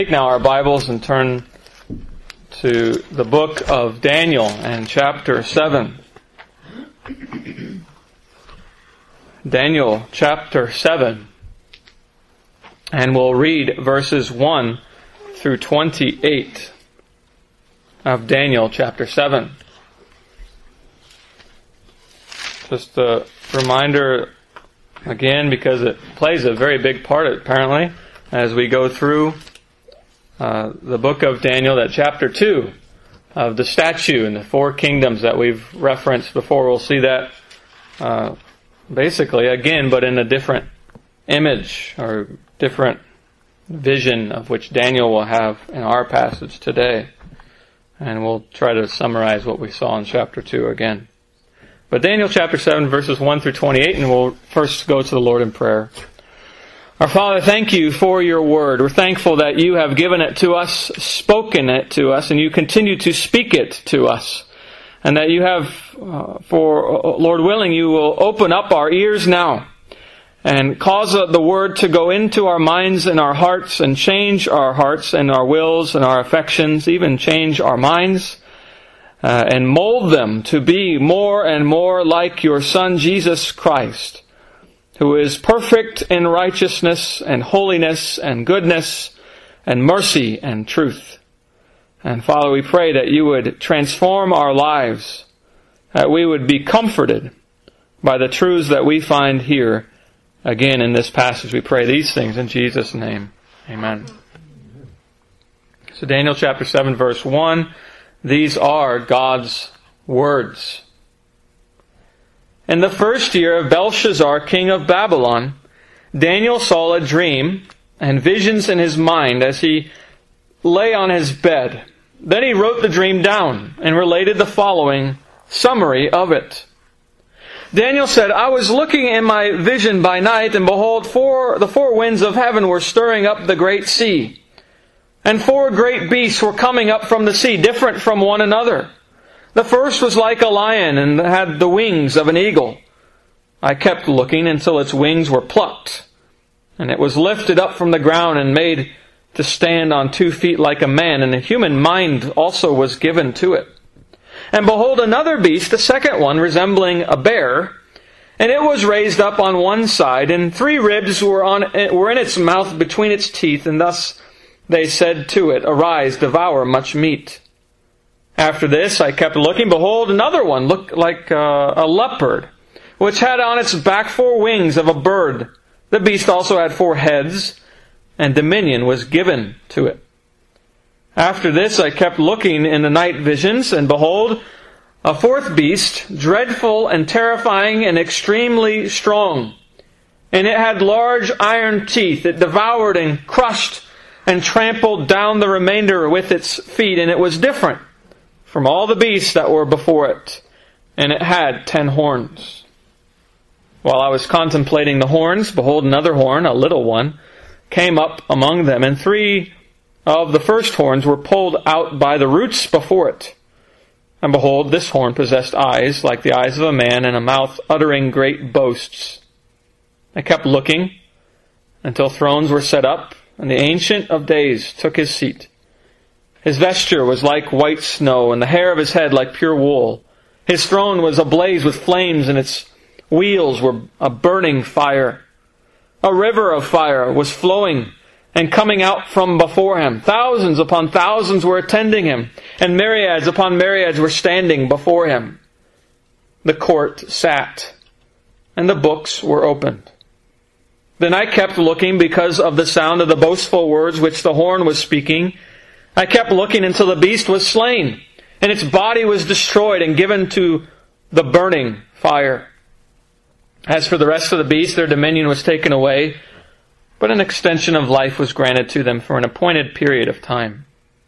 Take now our Bibles and turn to the book of Daniel and chapter 7. Daniel chapter 7. And we'll read verses 1 through 28 of Daniel chapter 7. Just a reminder again, because it plays a very big part apparently as we go through the book of Daniel, that chapter 2 of the statue and the four kingdoms that we've referenced before. We'll see that basically again, but in a different image or different vision of which Daniel will have in our passage today. And we'll try to summarize what we saw in chapter 2 again. But Daniel chapter 7 verses 1 through 28, and we'll first go to the Lord in prayer. Our Father, thank you for your word. We're thankful that you have given it to us, spoken it to us, and you continue to speak it to us. And that you have, Lord willing, you will open up our ears now and cause the word to go into our minds and our hearts and change our hearts and our wills and our affections, even change our minds, and mold them to be more and more like your Son, Jesus Christ, who is perfect in righteousness and holiness and goodness and mercy and truth. And Father, we pray that you would transform our lives, that we would be comforted by the truths that we find here again in this passage. We pray these things in Jesus' name. Amen. So Daniel chapter 7 verse 1, these are God's words. In the first year of Belshazzar, king of Babylon, Daniel saw a dream and visions in his mind as he lay on his bed. Then he wrote the dream down and related the following summary of it. Daniel said, I was looking in my vision by night, and behold, the four winds of heaven were stirring up the great sea. And four great beasts were coming up from the sea, different from one another. The first was like a lion and had the wings of an eagle. I kept looking until its wings were plucked, and it was lifted up from the ground and made to stand on 2 feet like a man, and a human mind also was given to it. And behold, another beast, the second one, resembling a bear, and it was raised up on one side, and 3 ribs were in its mouth between its teeth, and thus they said to it, Arise, devour much meat. After this I kept looking, behold, another one looked like a leopard, which had on its back 4 wings of a bird. The beast also had 4 heads, and dominion was given to it. After this I kept looking in the night visions, and behold, a 4th beast, dreadful and terrifying and extremely strong. And it had large iron teeth. It devoured and crushed and trampled down the remainder with its feet, and it was different from all the beasts that were before it, and it had 10 horns. While I was contemplating the horns, behold, another horn, a little one, came up among them, and 3 of the first horns were pulled out by the roots before it. And behold, this horn possessed eyes like the eyes of a man, and a mouth uttering great boasts. I kept looking until thrones were set up, and the Ancient of Days took his seat. His vesture was like white snow, and the hair of his head like pure wool. His throne was ablaze with flames, and its wheels were a burning fire. A river of fire was flowing and coming out from before him. Thousands upon thousands were attending him, and myriads upon myriads were standing before him. The court sat, and the books were opened. Then I kept looking because of the sound of the boastful words which the horn was speaking. I kept looking until the beast was slain, and its body was destroyed and given to the burning fire. As for the rest of the beasts, their dominion was taken away, but an extension of life was granted to them for an appointed period of time.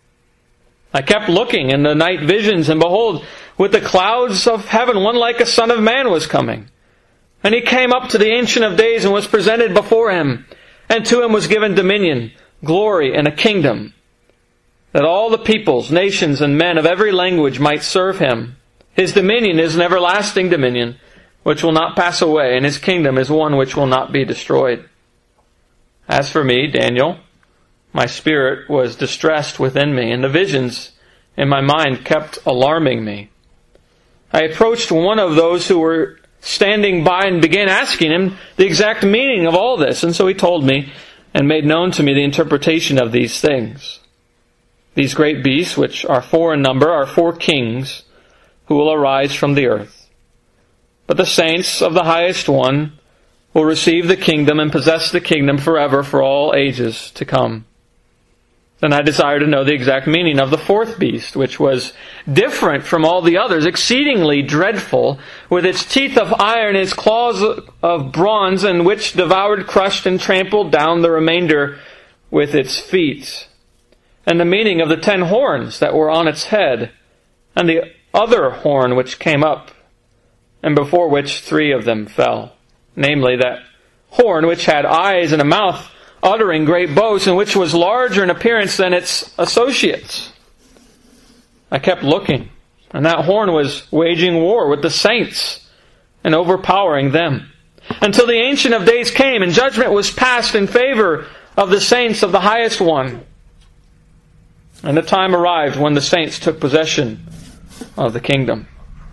I kept looking in the night visions, and behold, with the clouds of heaven, one like a son of man was coming. And he came up to the Ancient of Days and was presented before him, and to him was given dominion, glory, and a kingdom, that all the peoples, nations, and men of every language might serve him. His dominion is an everlasting dominion, which will not pass away, and his kingdom is one which will not be destroyed. As for me, Daniel, My spirit was distressed within me, and the visions in my mind kept alarming me. I approached one of those who were standing by and began asking him the exact meaning of all this. And so he told me and made known to me the interpretation of these things. These great beasts, which are 4 in number, are 4 kings who will arise from the earth. But the saints of the highest one will receive the kingdom and possess the kingdom forever for all ages to come. Then I desired to know the exact meaning of the 4th beast, which was different from all the others, exceedingly dreadful, with its teeth of iron and its claws of bronze, and which devoured, crushed, and trampled down the remainder with its feet. And the meaning of the 10 horns that were on its head, and the other horn which came up, and before which 3 of them fell. Namely, that horn which had eyes and a mouth, uttering great boasts, and which was larger in appearance than its associates. I kept looking, and that horn was waging war with the saints and overpowering them, until the Ancient of Days came, and judgment was passed in favor of the saints of the highest one. And the time arrived when the saints took possession of the kingdom.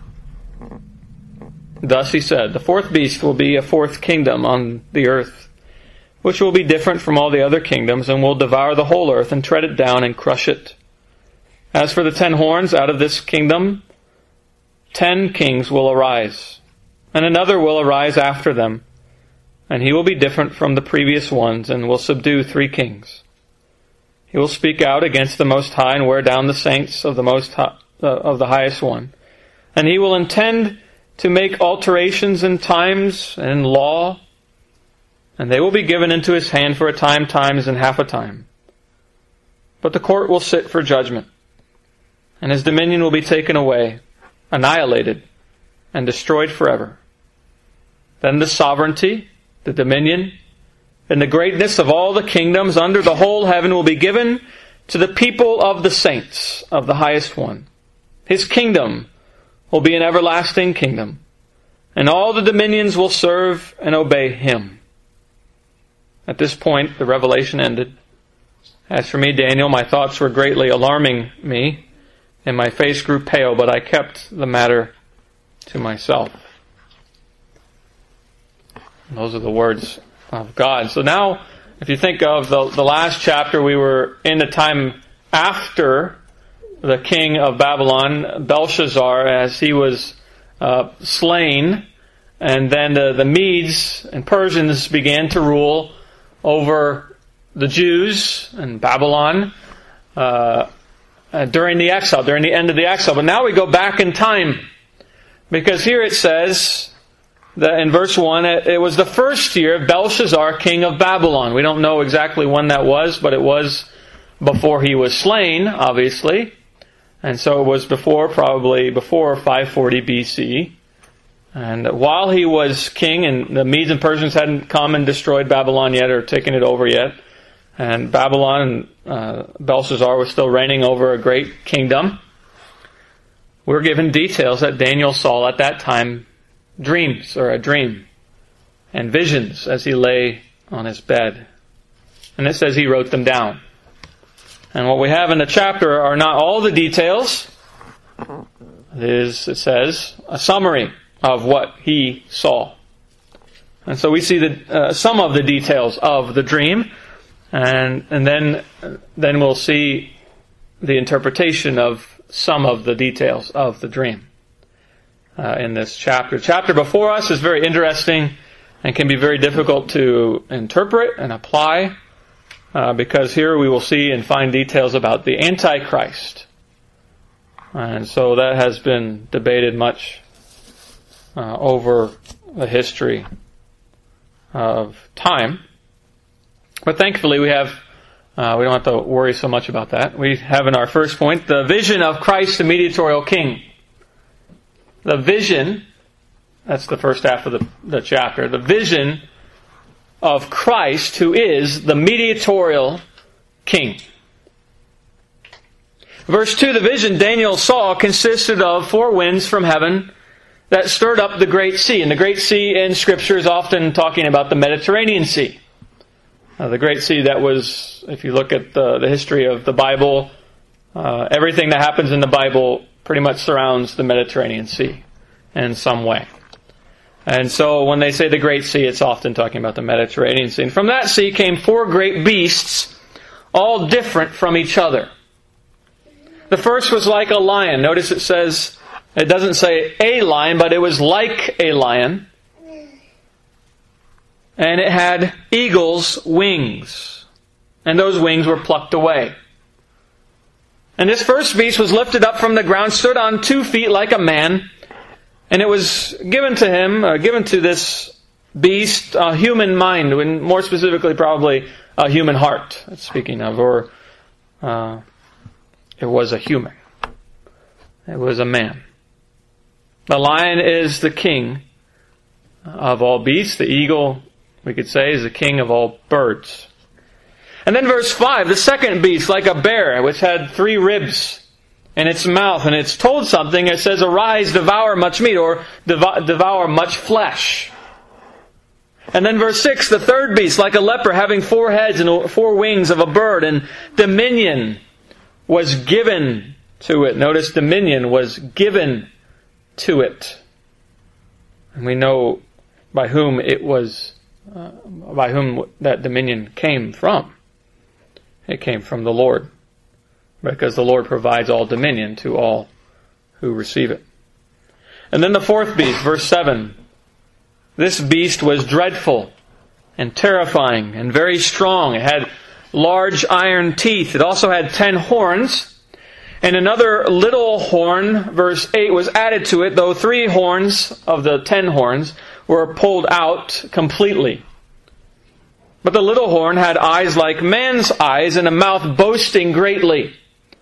Thus he said, the 4th beast will be a 4th kingdom on the earth, which will be different from all the other kingdoms, and will devour the whole earth, and tread it down, and crush it. As for the 10 horns, out of this kingdom 10 kings will arise, and another will arise after them, and he will be different from the previous ones, and will subdue 3 kings. He will speak out against the Most High, and wear down the saints of the highest one. And he will intend to make alterations in times and in law, and they will be given into his hand for a time, times, and half a time. But the court will sit for judgment, and his dominion will be taken away, annihilated, and destroyed forever. Then the sovereignty, the dominion, and the greatness of all the kingdoms under the whole heaven will be given to the people of the saints of the highest one. His kingdom will be an everlasting kingdom, and all the dominions will serve and obey him. At this point, the revelation ended. As for me, Daniel, my thoughts were greatly alarming me, and my face grew pale, but I kept the matter to myself. And those are the words of God. So now, if you think of the last chapter, we were in the time after the king of Babylon, Belshazzar, as he was slain, and then the Medes and Persians began to rule over the Jews and Babylon during the exile, during the end of the exile. But now we go back in time, because here it says that in verse 1, it was the 1st year of Belshazzar, king of Babylon. We don't know exactly when that was, but it was before he was slain, obviously. And so it was probably before 540 BC. And while he was king, and the Medes and Persians hadn't come and destroyed Babylon yet or taken it over yet, and Babylon and Belshazzar was still reigning over a great kingdom, we're given details that Daniel saw at that time, dreams, or a dream, and visions as he lay on his bed. And it says he wrote them down. And what we have in the chapter are not all the details. It says, a summary of what he saw. And so we see some of the details of the dream, and then we'll see the interpretation of some of the details of the dream in this chapter. The chapter before us is very interesting and can be very difficult to interpret and apply, because here we will see and find details about the Antichrist. And so that has been debated much over the history of time. But thankfully we don't have to worry so much about that. We have in our first point the vision of Christ the mediatorial king. The vision, that's the first half of the chapter, the vision of Christ who is the mediatorial king. Verse 2, the vision Daniel saw consisted of 4 winds from heaven that stirred up the Great Sea. And the Great Sea in Scripture is often talking about the Mediterranean Sea. The Great Sea, that was, if you look at the history of the Bible, everything that happens in the Bible pretty much surrounds the Mediterranean Sea in some way. And so when they say the Great Sea, it's often talking about the Mediterranean Sea. And from that sea came 4 great beasts, all different from each other. The first was like a lion. Notice it doesn't say a lion, but it was like a lion. And it had eagle's wings. And those wings were plucked away. And this first beast was lifted up from the ground, stood on 2 feet like a man. And it was given to this beast, a human mind, and more specifically probably a human heart, speaking of, or it was a human. It was a man. The lion is the king of all beasts. The eagle, we could say, is the king of all birds. And then verse 5, the second beast, like a bear, which had 3 ribs in its mouth, and it's told something. It says, "Arise, devour much meat," or devour much flesh. And then verse 6, the third beast, like a leopard, having 4 heads and 4 wings of a bird, and dominion was given to it. Notice dominion was given to it. And we know by whom that dominion came from. It came from the Lord, because the Lord provides all dominion to all who receive it. And then the fourth beast, verse 7. This beast was dreadful and terrifying and very strong. It had large iron teeth. It also had 10 horns. And another little horn, verse 8, was added to it, though 3 horns of the 10 horns were pulled out completely. But the little horn had eyes like man's eyes and a mouth boasting greatly.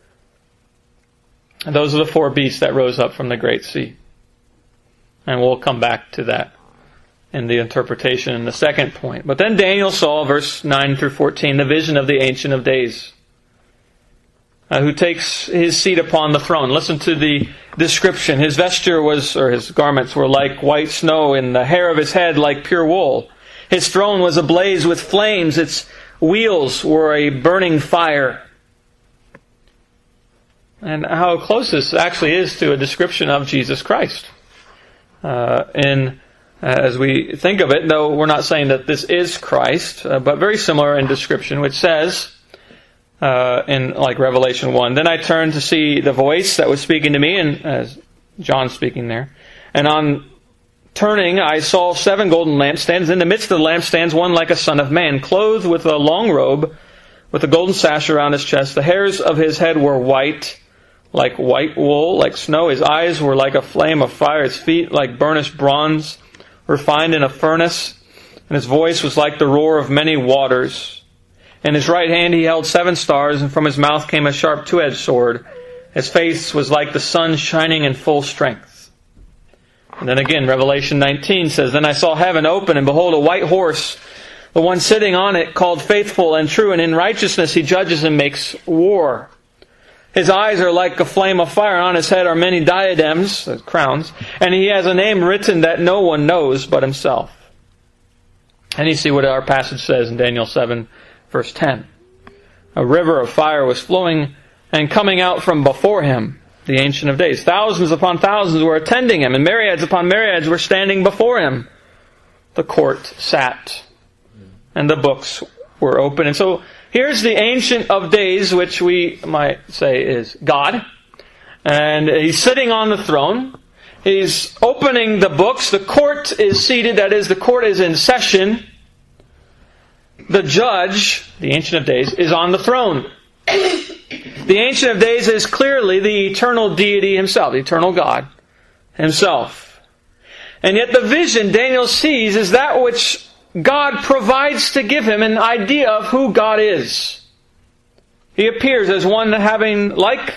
And those are the 4 beasts that rose up from the Great Sea. And we'll come back to that in the interpretation in the second point. But then Daniel saw, verse 9 through 14, the vision of the Ancient of Days, who takes his seat upon the throne. Listen to the description. His his garments were like white snow, and the hair of his head like pure wool. His throne was ablaze with flames. Its wheels were a burning fire. And how close this actually is to a description of Jesus Christ. As we think of it, though we're not saying that this is Christ, but very similar in description, which says, in like Revelation 1, "Then I turned to see the voice that was speaking to me," and as John speaking there, "and on turning I saw 7 golden lampstands. In the midst of the lampstands, one like a son of man, clothed with a long robe, with a golden sash around his chest. The hairs of his head were white, like white wool, like snow. His eyes were like a flame of fire. His feet like burnished bronze, refined in a furnace. And his voice was like the roar of many waters. In his right hand he held 7 stars, and from his mouth came a sharp 2-edged sword. His face was like the sun shining in full strength." And then again, Revelation 19 says, "Then I saw heaven open, and behold, a white horse. The one sitting on it called Faithful and True, and in righteousness he judges and makes war. His eyes are like a flame of fire, and on his head are many diadems," crowns, "and he has a name written that no one knows but himself." And you see what our passage says in Daniel 7, verse 10. "A river of fire was flowing and coming out from before him, the Ancient of Days. Thousands upon thousands were attending him, and myriads upon myriads were standing before him. The court sat, and the books were open." And so here's the Ancient of Days, which we might say is God. And he's sitting on the throne. He's opening the books. The court is seated. That is, the court is in session. The judge, the Ancient of Days, is on the throne. The Ancient of Days is clearly the eternal deity himself, the eternal God himself. And yet the vision Daniel sees is that which God provides to give him an idea of who God is. He appears as one having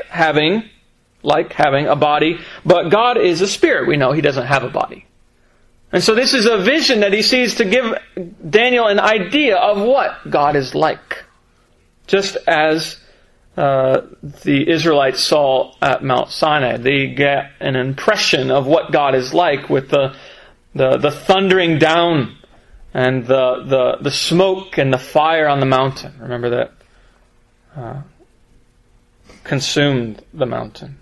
a body, but God is a spirit. We know he doesn't have a body. And so this is a vision that he sees to give Daniel an idea of what God is like. Just as the Israelites saw at Mount Sinai. They get an impression of what God is like with the thundering down and the smoke and the fire on the mountain. Remember that consumed the mountain.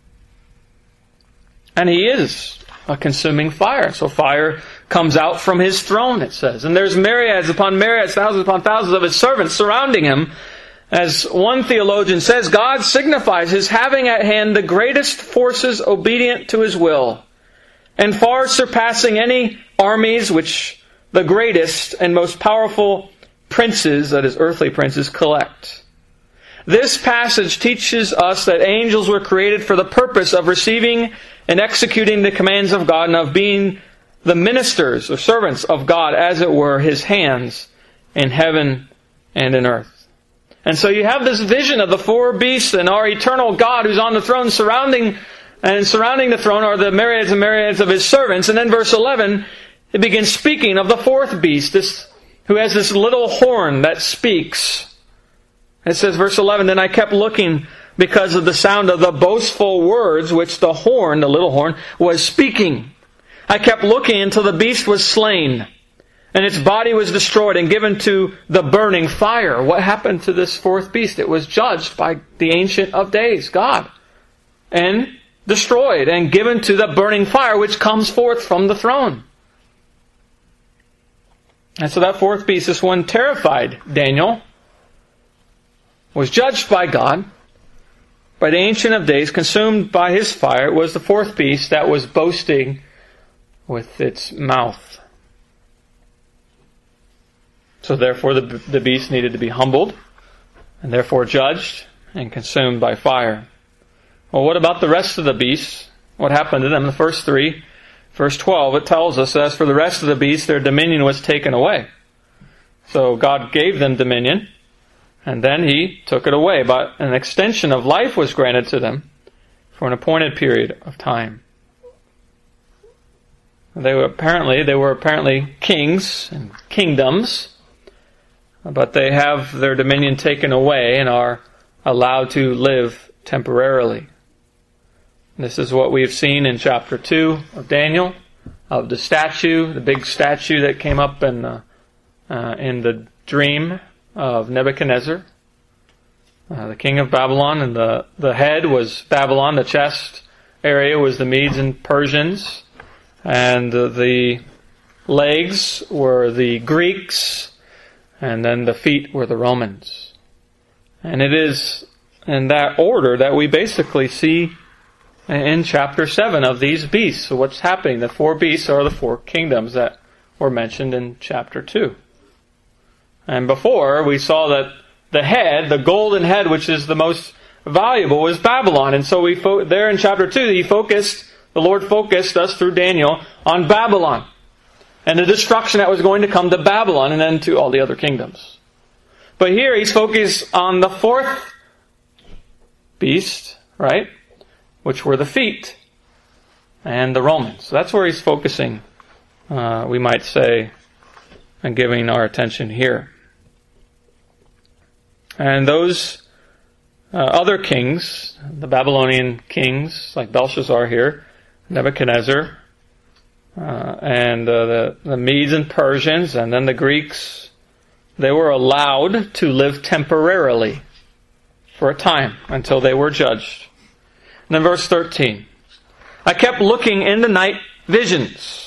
And He is a consuming fire. So fire comes out from His throne, it says. And there's myriads upon myriads, thousands upon thousands of His servants surrounding Him. As one theologian says, God signifies His having at hand the greatest forces obedient to His will, and far surpassing any armies which the greatest and most powerful princes, that is, earthly princes, collect. This passage teaches us that angels were created for the purpose of receiving and executing the commands of God, and of being the ministers or servants of God, as it were, His hands in heaven and in earth. And so you have this vision of the four beasts and our eternal God who's on the throne, surrounding the throne are the myriads and myriads of His servants. And then verse 11, it begins speaking of the fourth beast, who has this little horn that speaks. It says, verse 11, "Then I kept looking because of the sound of the boastful words which the horn, the little horn, was speaking. I kept looking until the beast was slain, and its body was destroyed and given to the burning fire." What happened to this fourth beast? It was judged by the Ancient of Days, God, and destroyed and given to the burning fire which comes forth from the throne. And so that fourth beast, this one terrified Daniel, was judged by God, by the Ancient of Days, consumed by His fire. It was the fourth beast that was boasting with its mouth. So therefore the beast needed to be humbled, and therefore judged and consumed by fire. Well, what about the rest of the beasts? What happened to them? The first three, verse 12, it tells us, as for the rest of the beasts, their dominion was taken away. So God gave them dominion, and then He took it away. But an extension of life was granted to them for an appointed period of time. They were apparently kings and kingdoms, but they have their dominion taken away and are allowed to live temporarily. This is what we've seen in chapter 2 of Daniel, of the statue, the big statue that came up in the dream of Nebuchadnezzar, the king of Babylon, and the head was Babylon, the chest area was the Medes and Persians, and the legs were the Greeks, and then the feet were the Romans. And it is in that order that we basically see in chapter 7 of these beasts. So what's happening? The four beasts are the four kingdoms that were mentioned in chapter 2. And before, we saw that the head, the golden head, which is the most valuable, was Babylon. And so there in chapter 2, the Lord focused us through Daniel on Babylon and the destruction that was going to come to Babylon and then to all the other kingdoms. But here He's focused on the fourth beast, right? Which were the feet and the Romans. So that's where He's focusing, we might say, and giving our attention here. And those other kings, the Babylonian kings, like Belshazzar here, Nebuchadnezzar, and the Medes and Persians, and then the Greeks, they were allowed to live temporarily for a time until they were judged. And then verse 13, "I kept looking in the night visions,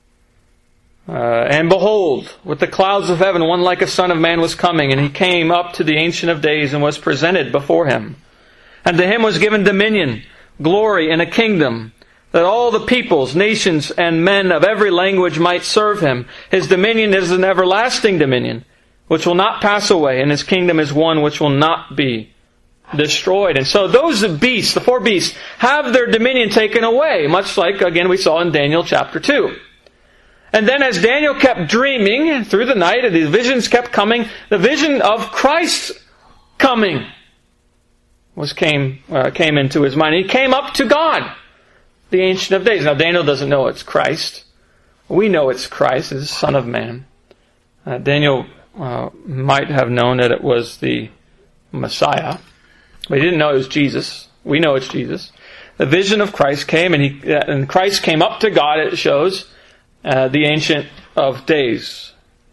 and behold, with the clouds of heaven, one like a son of man was coming, and he came up to the Ancient of Days and was presented before him. And to him was given dominion, glory, and a kingdom, that all the peoples, nations, and men of every language might serve him. His dominion is an everlasting dominion, which will not pass away, and His kingdom is one which will not be destroyed." And so those beasts, the four beasts, have their dominion taken away, much like, again, we saw in Daniel chapter 2. And then as Daniel kept dreaming through the night, and these visions kept coming, the vision of Christ's coming came into his mind. He came up to God, the Ancient of Days. Now Daniel doesn't know it's Christ. We know it's Christ, it's the Son of Man. Daniel might have known that it was the Messiah, but he didn't know it was Jesus. We know it's Jesus. The vision of Christ came, and Christ came up to God, it shows, the Ancient of Days.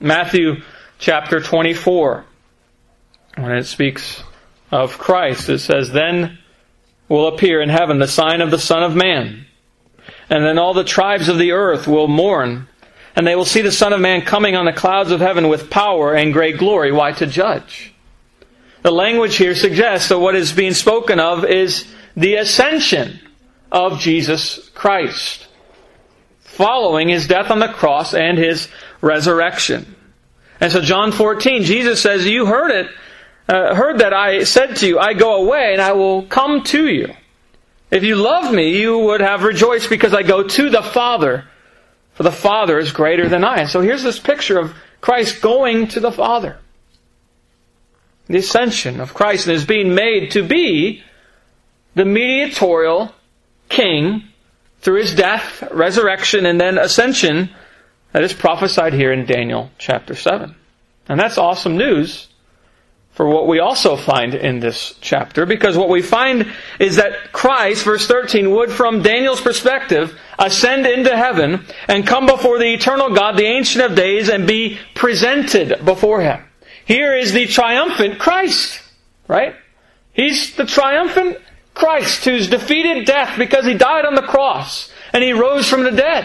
Matthew chapter 24, when it speaks of Christ, it says, "Then will appear in heaven the sign of the Son of Man. And then all the tribes of the earth will mourn, and they will see the Son of Man coming on the clouds of heaven with power and great glory." Why? To judge. The language here suggests that what is being spoken of is the ascension of Jesus Christ, following His death on the cross and His resurrection. And so John 14, Jesus says, "You heard that I said to you, I go away and I will come to you. If you loved me, you would have rejoiced because I go to the Father, for the Father is greater than I." And so here's this picture of Christ going to the Father. The ascension of Christ is being made to be the mediatorial King through His death, resurrection, and then ascension that is prophesied here in Daniel chapter 7. And that's awesome news for what we also find in this chapter, because what we find is that Christ, verse 13, would, from Daniel's perspective, ascend into heaven and come before the eternal God, the Ancient of Days, and be presented before Him. Here is the triumphant Christ, right? He's the triumphant Christ who's defeated death because He died on the cross and He rose from the dead.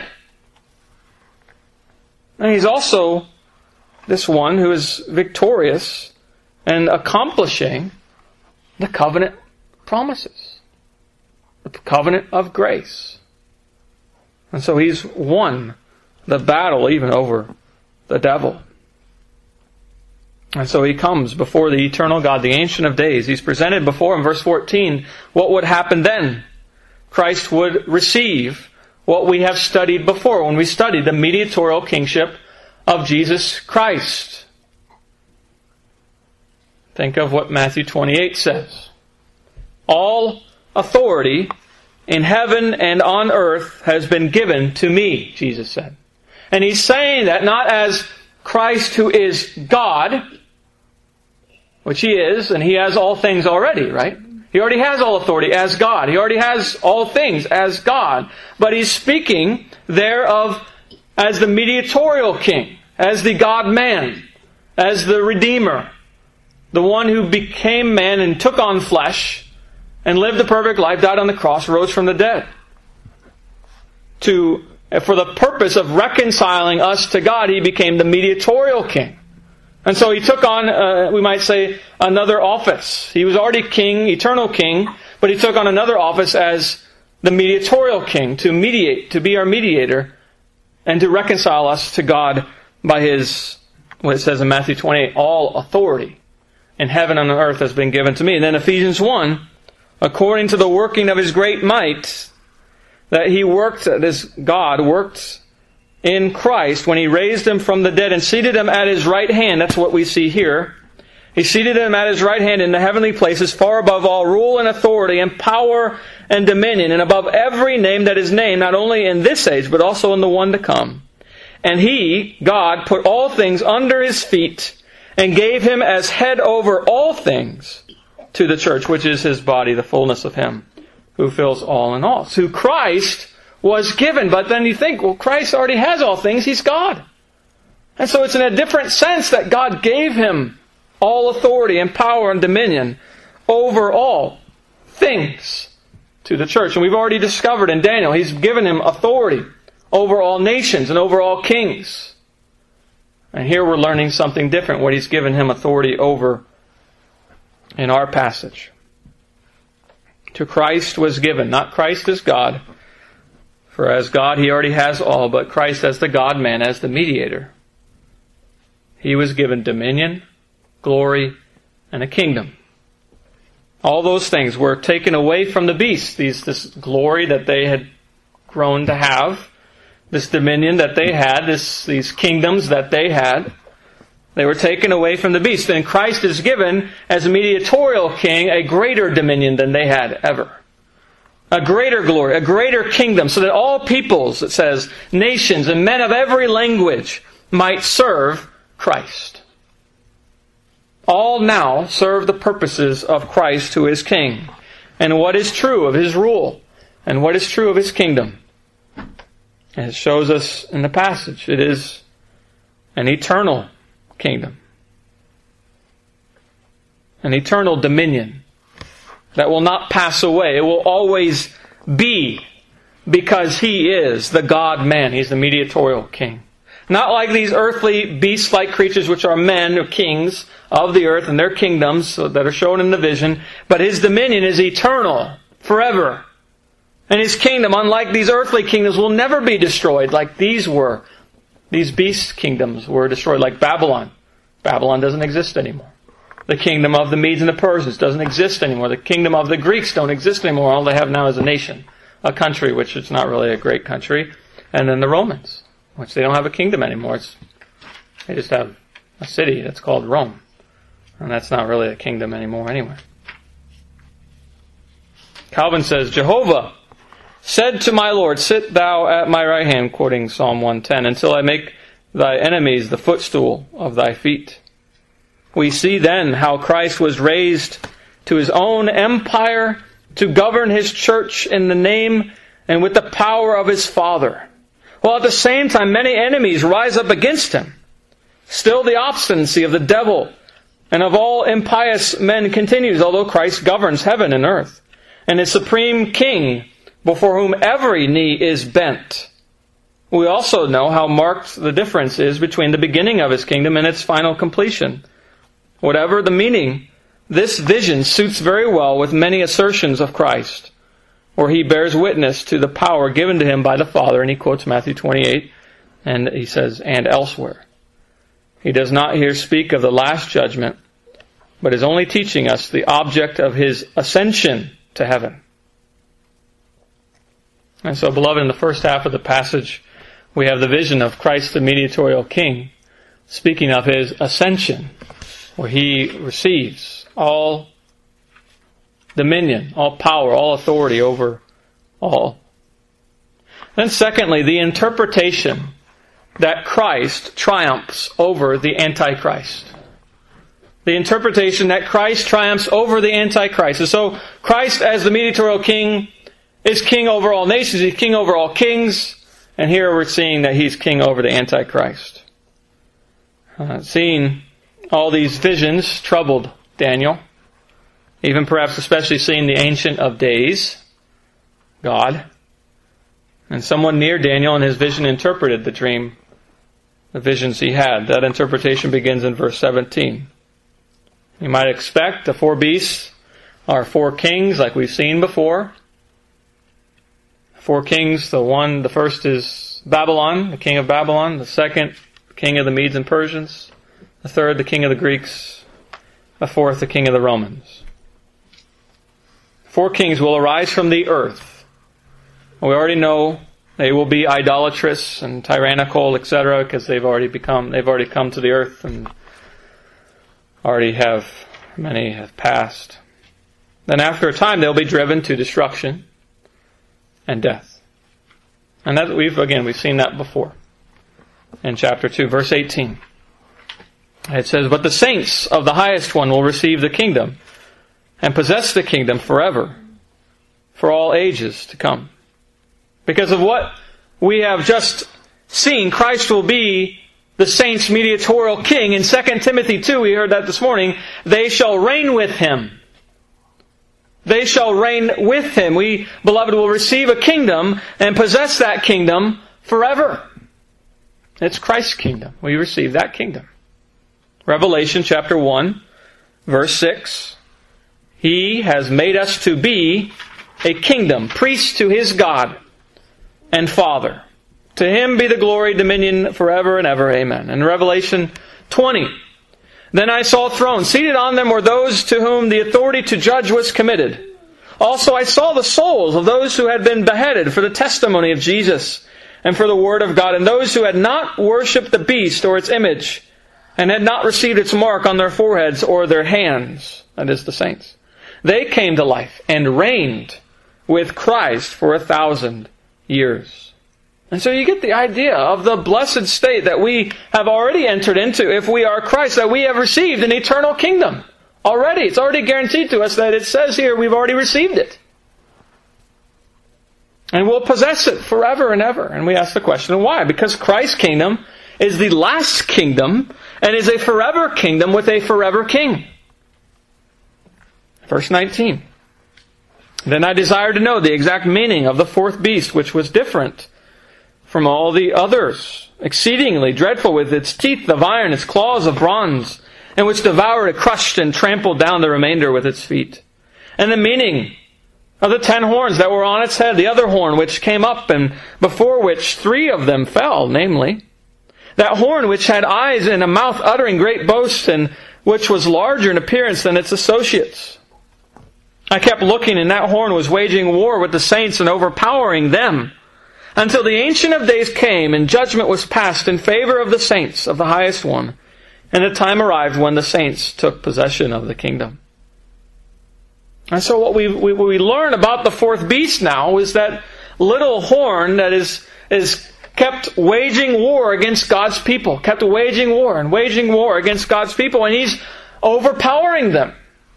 And He's also this one who is victorious and accomplishing the covenant promises, the covenant of grace. And so He's won the battle even over the devil. And so He comes before the eternal God, the Ancient of Days. He's presented before Him. Verse 14, what would happen then? Christ would receive what we have studied before when we studied the mediatorial kingship of Jesus Christ. Think of what Matthew 28 says. "All authority in heaven and on earth has been given to me," Jesus said. And He's saying that not as Christ who is God, which He is, and He has all things already, right? He already has all authority as God. He already has all things as God. But He's speaking there of as the mediatorial King, as the God-man, as the Redeemer, the one who became man and took on flesh and lived a perfect life, died on the cross, rose from the dead. For the purpose of reconciling us to God, He became the mediatorial King. And so He took on, we might say, another office. He was already King, eternal King, but He took on another office as the mediatorial King, to mediate, to be our mediator, and to reconcile us to God by His, what it says in Matthew 28, all authority in heaven and on earth has been given to me. And then Ephesians 1, according to the working of His great might, that He worked, this God worked in Christ when He raised Him from the dead and seated Him at His right hand. That's what we see here. He seated Him at His right hand in the heavenly places, far above all rule and authority and power and dominion, and above every name that is named, not only in this age, but also in the one to come. And He, God, put all things under His feet and gave Him as head over all things to the church, which is His body, the fullness of Him who fills all in all. So Christ was given, but then you think, well, Christ already has all things. He's God. And so it's in a different sense that God gave Him all authority and power and dominion over all things to the church. And we've already discovered in Daniel, He's given Him authority over all nations and over all kings. And here we're learning something different, what He's given Him authority over in our passage. To Christ was given, not Christ as God, for as God He already has all, but Christ as the God-man, as the mediator. He was given dominion, glory, and a kingdom. All those things were taken away from the beast. This glory that they had grown to have, this dominion that they had, these kingdoms that they had, they were taken away from the beast. And Christ is given, as a mediatorial king, a greater dominion than they had ever. A greater glory, a greater kingdom, so that all peoples, it says, nations and men of every language might serve Christ. All now serve the purposes of Christ, who is King. And what is true of His rule, and what is true of His kingdom. And it shows us in the passage, it is an eternal kingdom, an eternal dominion that will not pass away. It will always be, because He is the God-man. He's the mediatorial king. Not like these earthly beast-like creatures which are men or kings of the earth and their kingdoms that are shown in the vision, but His dominion is eternal, forever. And His kingdom, unlike these earthly kingdoms, will never be destroyed like these were. These beast kingdoms were destroyed, like Babylon. Babylon doesn't exist anymore. The kingdom of the Medes and the Persians doesn't exist anymore. The kingdom of the Greeks don't exist anymore. All they have now is a nation, a country, which is not really a great country. And then the Romans, which they don't have a kingdom anymore. They just have a city that's called Rome. And that's not really a kingdom anymore anyway. Calvin says, Jehovah said to my Lord, sit thou at my right hand, quoting Psalm 110, until I make thy enemies the footstool of thy feet. We see then how Christ was raised to His own empire to govern His church in the name and with the power of His Father. While at the same time many enemies rise up against Him. Still the obstinacy of the devil and of all impious men continues, although Christ governs heaven and earth and is supreme king before whom every knee is bent. We also know how marked the difference is between the beginning of His kingdom and its final completion. Whatever the meaning, this vision suits very well with many assertions of Christ, where He bears witness to the power given to Him by the Father, and He quotes Matthew 28, and He says, and elsewhere. He does not here speak of the last judgment, but is only teaching us the object of His ascension to heaven. And so, beloved, in the first half of the passage, we have the vision of Christ the mediatorial king, speaking of His ascension, where He receives all dominion, all power, all authority over all. Then secondly, the interpretation that Christ triumphs over the Antichrist. The interpretation that Christ triumphs over the Antichrist. And so Christ, as the mediatorial king, is king over all nations. He's king over all kings. And here we're seeing that He's king over the Antichrist. Seeing all these visions troubled Daniel. Even perhaps especially seeing the Ancient of Days, God. And someone near Daniel in his vision interpreted the dream, the visions he had. That interpretation begins in verse 17. You might expect the four beasts are four kings like we've seen before. Four kings, the first is Babylon, the king of Babylon. The second, king of the Medes and Persians. The third, the king of the Greeks. The fourth, the king of the Romans. Four kings will arise from the earth. We already know they will be idolatrous and tyrannical, etc., because they've already come to the earth and many have passed. Then after a time they'll be driven to destruction and death. And that we've seen that before. In chapter 2, verse 18. It says, but the saints of the highest one will receive the kingdom and possess the kingdom forever, for all ages to come. Because of what we have just seen, Christ will be the saints' mediatorial king. In 2 Timothy 2, we heard that this morning, they shall reign with Him. They shall reign with Him. We, beloved, will receive a kingdom and possess that kingdom forever. It's Christ's kingdom. We receive that kingdom. Revelation chapter 1, verse 6. He has made us to be a kingdom, priests to His God and Father. To Him be the glory, dominion forever and ever. Amen. In Revelation 20, then I saw thrones. Seated on them were those to whom the authority to judge was committed. Also I saw the souls of those who had been beheaded for the testimony of Jesus and for the word of God, and those who had not worshipped the beast or its image, and had not received its mark on their foreheads or their hands. That is the saints. They came to life and reigned with Christ for 1,000 years. And so you get the idea of the blessed state that we have already entered into if we are Christ, that we have received an eternal kingdom. Already. It's already guaranteed to us that it says here we've already received it. And we'll possess it forever and ever. And we ask the question, why? Because Christ's kingdom is the last kingdom and is a forever kingdom with a forever king. Verse 19. Then I desired to know the exact meaning of the fourth beast, which was different from all the others, exceedingly dreadful, with its teeth of iron, its claws of bronze, and which devoured, crushed, and trampled down the remainder with its feet. And the meaning of the 10 horns that were on its head, the other horn which came up, and before which 3 of them fell, namely, that horn which had eyes and a mouth uttering great boasts, and which was larger in appearance than its associates. I kept looking, and that horn was waging war with the saints and overpowering them, until the Ancient of Days came, and judgment was passed in favor of the saints of the highest one, and the time arrived when the saints took possession of the kingdom. And so what we learn about the fourth beast now is that little horn that is kept waging war against God's people, kept waging war against God's people, and he's overpowering them.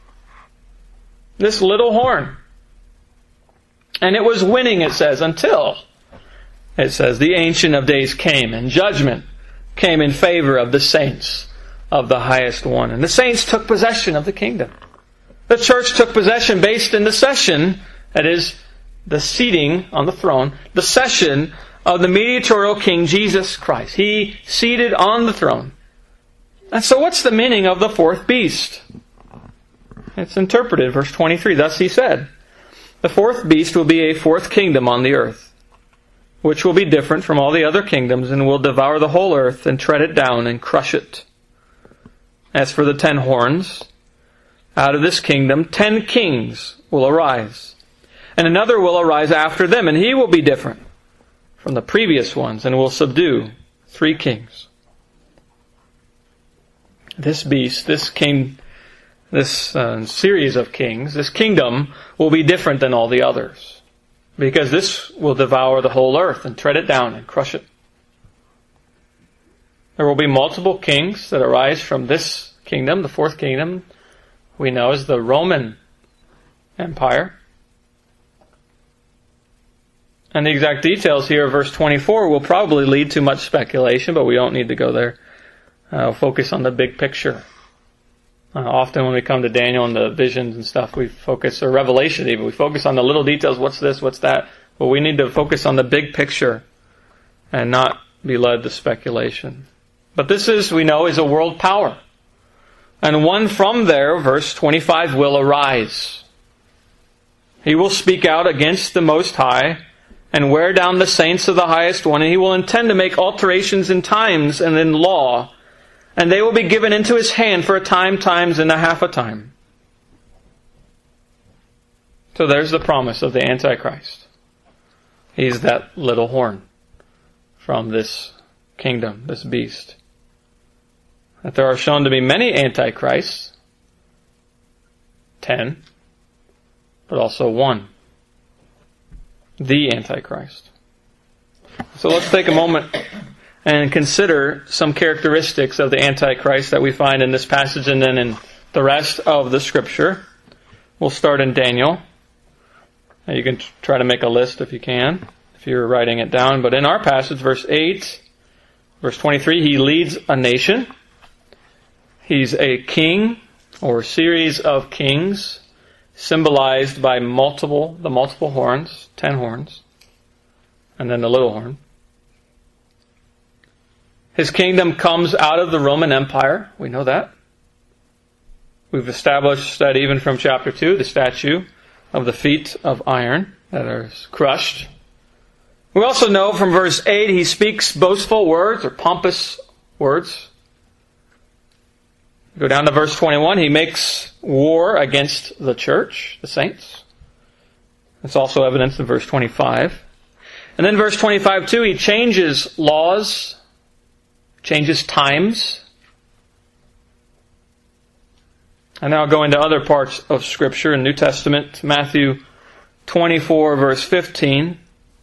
This little horn. And it was winning, it says, until, it says, the Ancient of Days came, and judgment came in favor of the saints of the highest one. And the saints took possession of the kingdom. The church took possession based in the session, that is, the seating on the throne, the session of the mediatorial King Jesus Christ. He seated on the throne. And so what's the meaning of the fourth beast? It's interpreted, verse 23. Thus he said, the fourth beast will be a fourth kingdom on the earth, which will be different from all the other kingdoms, and will devour the whole earth, and tread it down, and crush it. As for the 10 horns, out of this kingdom 10 kings will arise, and another will arise after them, and he will be different from the previous ones, and will subdue 3 kings. This beast, this series of kings, this kingdom will be different than all the others, because this will devour the whole earth and tread it down and crush it. There will be multiple kings that arise from this kingdom. The fourth kingdom we know is the Roman Empire. And the exact details here of verse 24 will probably lead to much speculation, but we don't need to go there. We'll focus on the big picture. Often when we come to Daniel and the visions and stuff, we focus, or Revelation even, we focus on the little details, what's this, what's that. But we need to focus on the big picture and not be led to speculation. But this is, we know, is a world power. And one from there, verse 25, will arise. He will speak out against the Most High and wear down the saints of the highest one, and he will intend to make alterations in times and in law, and they will be given into his hand for a time, times, and a half a time. So there's the promise of the Antichrist. He's that little horn from this kingdom, this beast. That there are shown to be many antichrists, 10, but also one, the Antichrist. So let's take a moment and consider some characteristics of the Antichrist that we find in this passage and then in the rest of the Scripture. We'll start in Daniel. You can try to make a list if you can, if you're writing it down. But in our passage, verse 8, verse 23, he leads a nation. He's a king or series of kings symbolized by the multiple horns, 10 horns, and then the little horn. His kingdom comes out of the Roman Empire. We know that. We've established that even from chapter 2, the statue of the feet of iron that are crushed. We also know from verse 8 he speaks boastful words or pompous words. Go down to verse 21, he makes war against the church, the saints. That's also evidenced in verse 25. And then verse 25 too, he changes laws, changes times. And now go into other parts of Scripture in New Testament, Matthew 24 verse 15.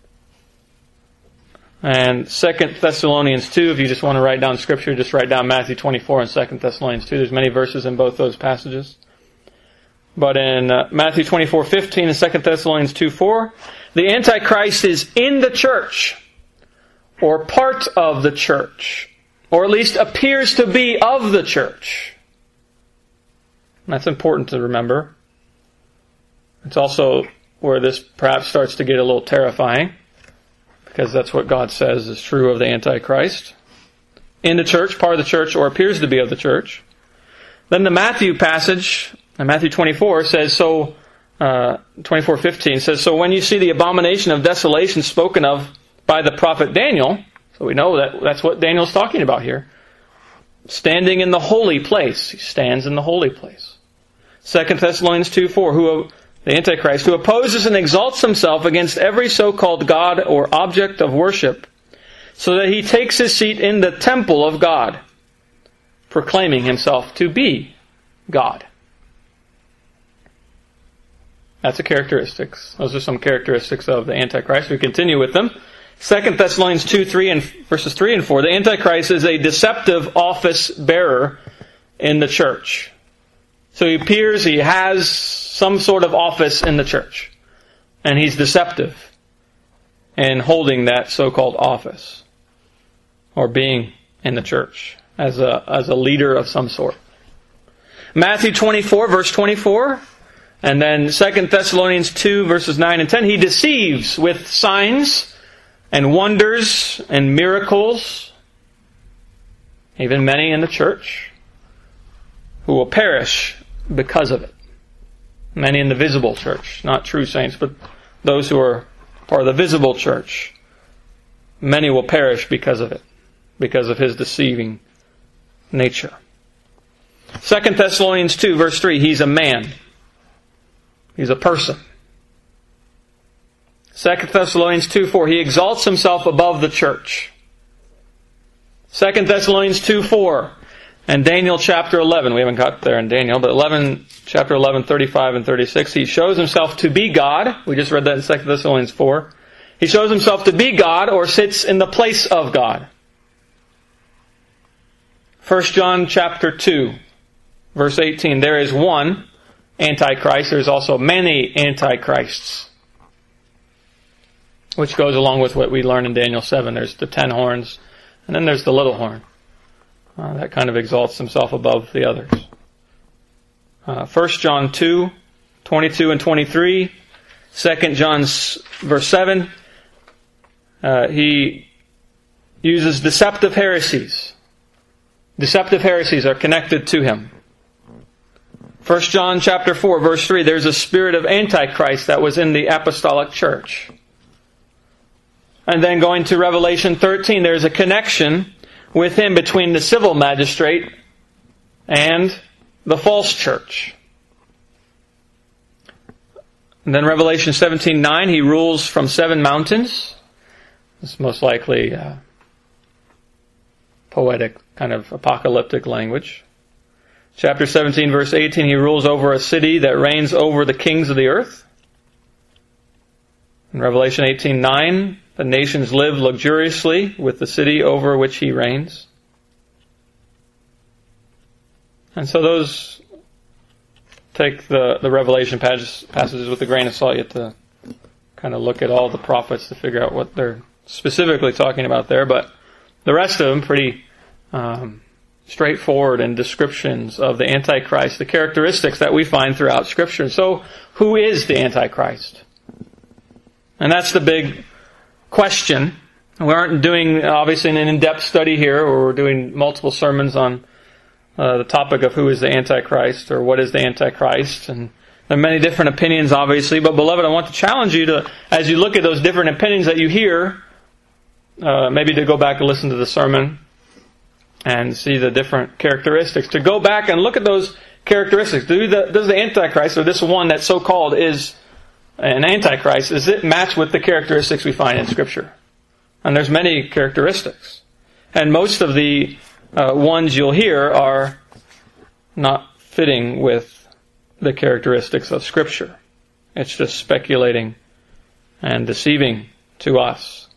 And 2 Thessalonians 2, if you just want to write down Scripture, just write down Matthew 24 and 2 Thessalonians 2. There's many verses in both those passages. But in Matthew 24:15 and 2 Thessalonians 2:4, the Antichrist is in the church, or part of the church, or at least appears to be of the church. And that's important to remember. It's also where this perhaps starts to get a little terrifying, because that's what God says is true of the Antichrist. In the church, part of the church, or appears to be of the church. Then the Matthew passage, Matthew 24, says, 24:15 says, so when you see the abomination of desolation spoken of by the prophet Daniel, so we know that that's what Daniel's talking about here, standing in the holy place. He stands in the holy place. 2 Thessalonians 2:4, the Antichrist, who opposes and exalts himself against every so-called God or object of worship, so that he takes his seat in the temple of God, proclaiming himself to be God. That's the characteristics. Those are some characteristics of the Antichrist. We continue with them. 2 Thessalonians 2:3 and verses 3 and 4. The Antichrist is a deceptive office bearer in the church. So he appears, he has some sort of office in the church. And he's deceptive in holding that so-called office, or being in the church as a leader of some sort. Matthew 24, verse 24, and then 2 Thessalonians 2, verses 9 and 10. He deceives with signs and wonders and miracles, even many in the church, who will perish because of it. Many in the visible church, not true saints, but those who are part of the visible church. Many will perish because of it, because of his deceiving nature. 2 Thessalonians 2, verse 3, he's a man. He's a person. 2 Thessalonians 2:4, he exalts himself above the church. 2 Thessalonians 2:4, and Daniel chapter 11, we haven't got there in Daniel, but chapter 11, 35 and 36, he shows himself to be God. We just read that in 2 Thessalonians 4. He shows himself to be God, or sits in the place of God. 1 John chapter 2, verse 18, there is one Antichrist, there's also many Antichrists, which goes along with what we learn in Daniel 7. There's the 10 horns, and then there's the little horn. That kind of exalts himself above the others. 1 John 2, 22 and 23. 2 John verse 7. He uses deceptive heresies. Deceptive heresies are connected to him. 1 John chapter 4, verse 3. There's a spirit of Antichrist that was in the apostolic church. And then going to Revelation 13, there's a connection with him between the civil magistrate and the false church. And then Revelation 17:9, he rules from 7 mountains. This is most likely poetic, kind of apocalyptic language. Chapter 17, verse 18, he rules over a city that reigns over the kings of the earth. In Revelation 18:9, the nations live luxuriously with the city over which he reigns. And so those take the Revelation passages with a grain of salt. You have to kind of look at all the prophets to figure out what they're specifically talking about there. But the rest of them pretty straightforward in descriptions of the Antichrist, the characteristics that we find throughout Scripture. So who is the Antichrist? And that's the big question. We aren't doing, obviously, an in-depth study here, or we're doing multiple sermons on the topic of who is the Antichrist, or what is the Antichrist. And there are many different opinions, obviously. But, beloved, I want to challenge you to, as you look at those different opinions that you hear, maybe to go back and listen to the sermon and see the different characteristics. To go back and look at those characteristics. Does the Antichrist, or this one that so-called is an Antichrist, does it match with the characteristics we find in Scripture? And there's many characteristics. And most of the ones you'll hear are not fitting with the characteristics of Scripture. It's just speculating and deceiving to us.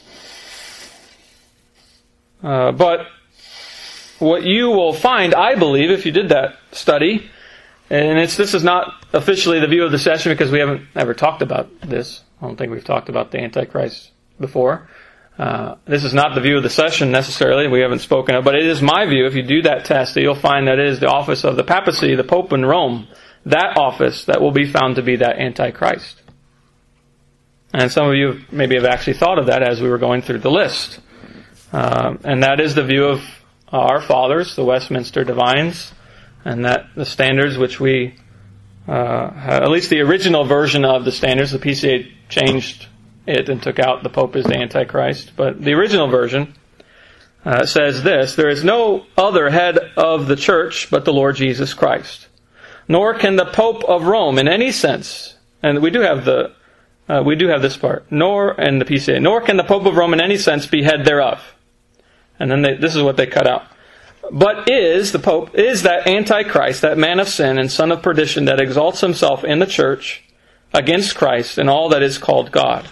But what you will find, I believe, if you did that study, and this is not officially the view of the session because we haven't ever talked about this. I don't think we've talked about the Antichrist before. This is not the view of the session necessarily. We haven't spoken of, but it is my view. If you do that test, that you'll find that it is the office of the papacy, the Pope in Rome, that office that will be found to be that Antichrist. And some of you maybe have actually thought of that as we were going through the list. And that is the view of our fathers, the Westminster Divines, and that the standards which we, at least the original version of the standards, the PCA changed it and took out the Pope as the Antichrist. But the original version says this: there is no other head of the church but the Lord Jesus Christ. Nor can the Pope of Rome in any sense, and we do have this part, nor can the Pope of Rome in any sense be head thereof. And then this is what they cut out. But the Pope is that Antichrist, that man of sin and son of perdition that exalts himself in the church against Christ and all that is called God.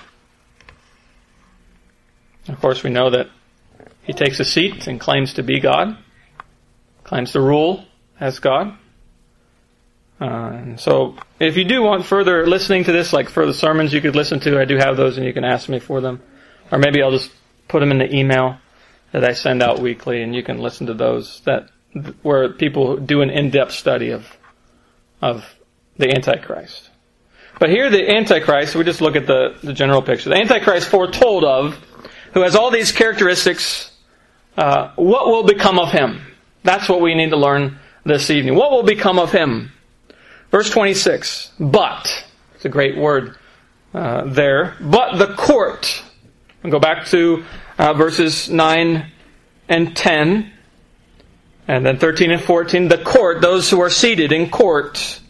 Of course, we know that he takes a seat and claims to be God, claims to rule as God. And so, if you do want further listening to this, like further sermons you could listen to, I do have those and you can ask me for them. Or maybe I'll just put them in the email that I send out weekly, and you can listen to those where people do an in-depth study of the Antichrist. But here the Antichrist, we just look at the general picture. The Antichrist foretold of, who has all these characteristics, what will become of him? That's what we need to learn this evening. What will become of him? Verse 26, but, it's a great word there, but the court. We'll go back to verses 9 and 10, and then 13 and 14. The court, those who are seated in court.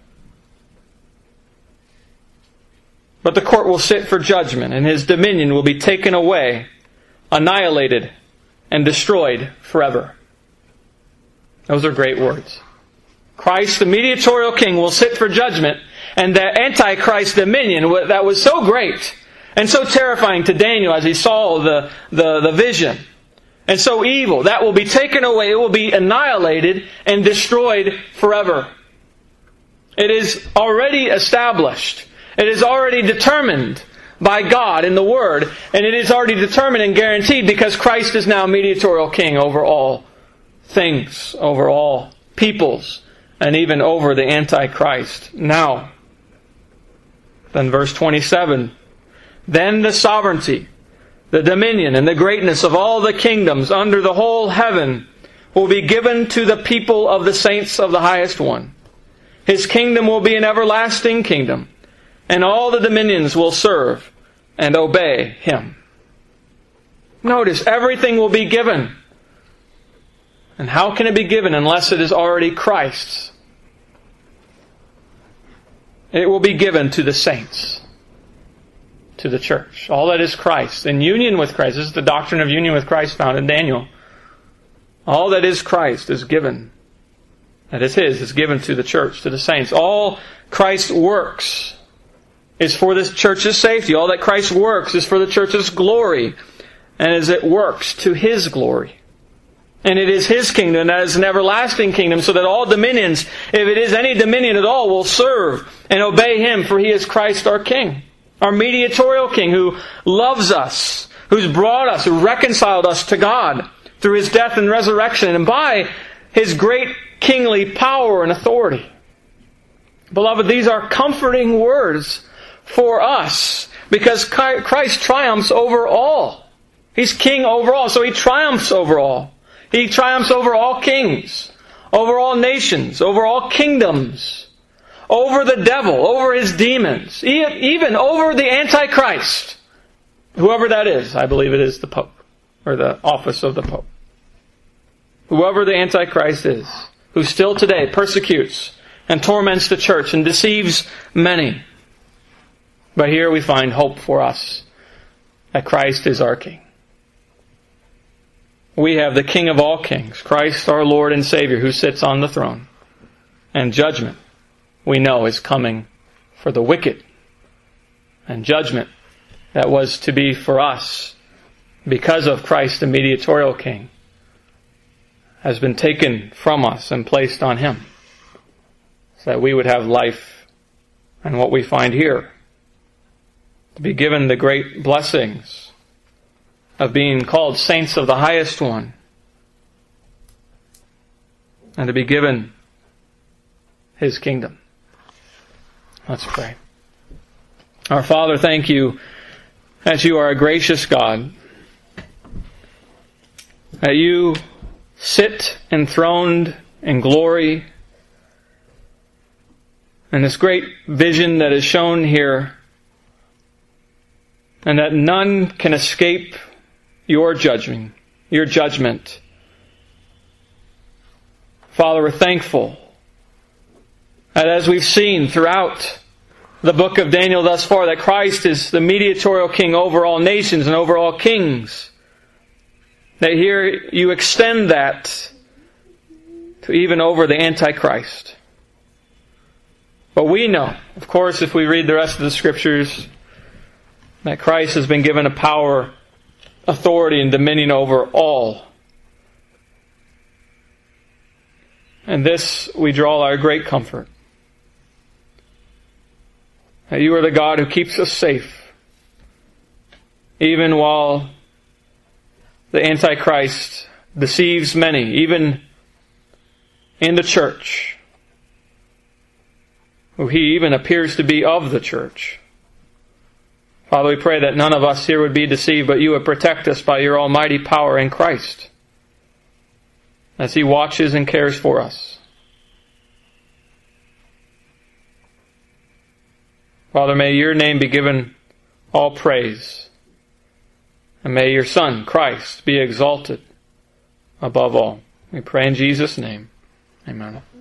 But the court will sit for judgment, and his dominion will be taken away, annihilated, and destroyed forever. Those are great words. Christ, the mediatorial king, will sit for judgment, and the Antichrist dominion that was so great and so terrifying to Daniel as he saw the vision, and so evil, that will be taken away. It will be annihilated and destroyed forever. It is already established. It is already determined by God in the Word, and it is already determined and guaranteed because Christ is now mediatorial king over all things, over all peoples, and even over the Antichrist. Now, then verse 27, then the sovereignty, the dominion, and the greatness of all the kingdoms under the whole heaven will be given to the people of the saints of the highest one. His kingdom will be an everlasting kingdom, and all the dominions will serve and obey him. Notice, everything will be given. And how can it be given unless it is already Christ's? It will be given to the saints, to the church. All that is Christ, in union with Christ. This is the doctrine of union with Christ found in Daniel. All that is Christ is given. That is His, is given to the church, to the saints. All Christ works is for the church's safety. All that Christ works is for the church's glory, and as it works to His glory. And it is His kingdom, that is an everlasting kingdom, so that all dominions, if it is any dominion at all, will serve and obey Him, for He is Christ our King, our mediatorial King, who loves us, who's brought us, who reconciled us to God through His death and resurrection, and by His great kingly power and authority. Beloved, these are comforting words for us, because Christ triumphs over all. He's King over all, so He triumphs over all. He triumphs over all kings, over all nations, over all kingdoms, over the devil, over his demons, even over the Antichrist. Whoever that is, I believe it is the Pope, or the office of the Pope. Whoever the Antichrist is, who still today persecutes and torments the church and deceives many. But here we find hope for us, that Christ is our King. We have the King of all kings, Christ our Lord and Savior, who sits on the throne. And judgment, we know, is coming for the wicked. And judgment that was to be for us, because of Christ the mediatorial King, has been taken from us and placed on Him, so that we would have life and what we find here, to be given the great blessings of being called saints of the highest one, and to be given His kingdom. Let's pray. Our Father, thank you that you are a gracious God, that you sit enthroned in glory, and this great vision that is shown here, and that none can escape your judgment. Father, we're thankful that as we've seen throughout the book of Daniel thus far, that Christ is the mediatorial king over all nations and over all kings. That here you extend that to even over the Antichrist. But we know, of course, if we read the rest of the Scriptures, that Christ has been given a power, authority, and dominion over all. And this we draw our great comfort. That you are the God who keeps us safe, even while the Antichrist deceives many, even in the church, who he even appears to be of the church. Father, we pray that none of us here would be deceived, but you would protect us by your almighty power in Christ, as He watches and cares for us. Father, may your name be given all praise, and may your Son, Christ, be exalted above all. We pray in Jesus' name. Amen.